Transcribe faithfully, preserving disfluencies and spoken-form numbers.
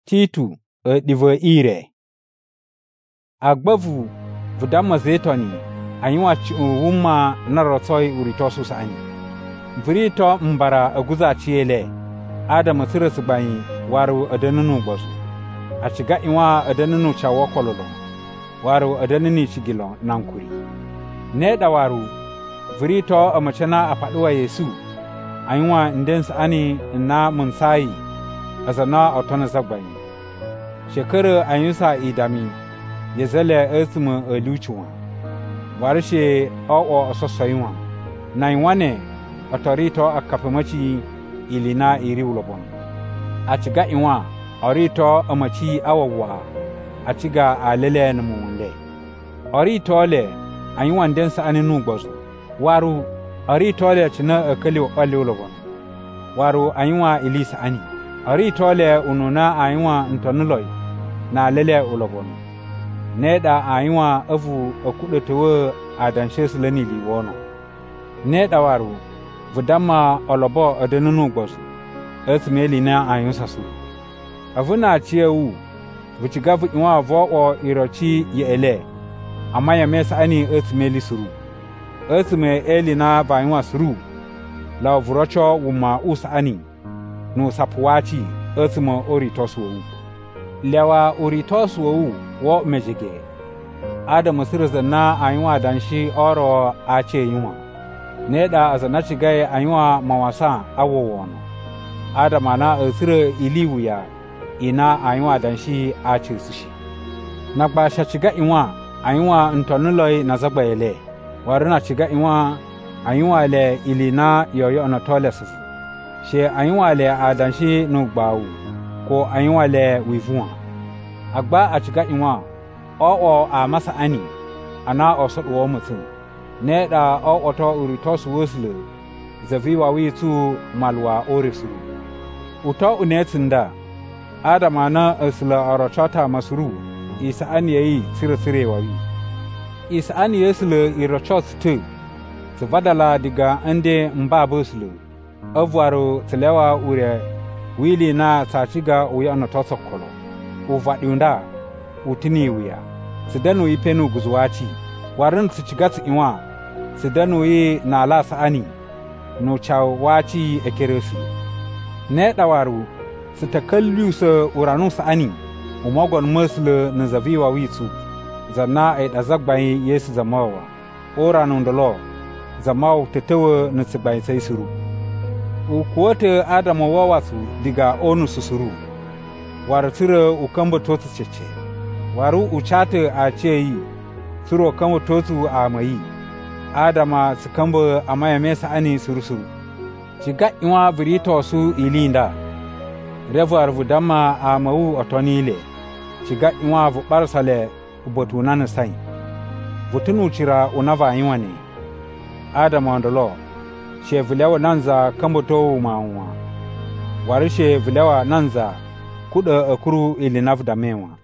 Titu e divo ire. Agbavu vudama zetoni anywa wuma narotoi uritosu sani. Vrito mbara aguza chiele. Adam sirus bayi waru adanunu bozu. Achiga iwa adanunu chawo kololo. Waru adanini chigilo nankuri. Neda waru vrito amachana apaduwa Yesu. Anywa ndens ani na munsai azana otona zagbayi. Shekara anyusa idami yezele esmu eluchuwa. Warishe o ososoywa. Na iwane otorito akapamachi ilina iri ulobon. Achiga iwa orito amachi awawa. Achiga alele namunde. Orito le anywa ndensa aninu gbozu. Waru orito le china akali wale ulobon. Waru anywa ilisa ani. Orito le ununa anywa ntonuloi na lele ulobon. Neda anywa avu akudotewe adanshes leni liwono. Neda waru vudama olobo adenunu gbosu. Esmeli na anyusasu. Avuna chiewu vuchigavu iwa vo o irochi yele. Amaya mesa ani esmeli suru. Esme eli na vanywa suru. La vurocho wuma usa ani. No sapuachi esmo oritosu. Lewa oritosu wo mejige. Adam sirza na anywa danshi oro ache yuma. Neda azanachi gaye anywa mawasa awo wono. Adam ana asire iliwuya ina anywa danshi ache sushi. Nagba shachiga inwa anywa ntonuloi nazagbayele. Waruna chiga inwa anywa le ilina yoyo anatole sufu. She anywa le adanshi nugbawu ko anywa le wivuwa. Agba achiga inwa o o a masa ani ana osot wo mutin. Neda o oto uritosu wosle zaviwa witu malwa orisuru. Uto unetinda Adama na asla arachata masuru isa ani yayi sire sire wawi. Isa ani yesle irachot tu zvadala diga ande mbabosle avwaro tlewa ure wili na sachiga uya anotoso kolo uvadunda utini uya sidanu ipenu guzwachi warin sichigats inwa sidanu yi na lasa ani no chaw wachi ekeresi ne dawaru sitakallu sa uranu sa ani umogon musle na zaviwa witu zanna ay dazagbai yesu zamawa oranu ndolo zamaw tetewe na sibai sai suru ukuote adamu wawasu diga onu susuru waratire ukamba totu cece waru uchate a ceyi suro kamba totu a mayi adama su kamba amaya mesa ani surusuru shiga inwa virito su ilinda revar vudama a mawu otonile shiga inwa vubarsale ubotunana sai vutunu chira unava inwane adama ndolo she vilewa nanza kamba towu mawa warishe vilewa nanza kuda akuru ilinafda mewa.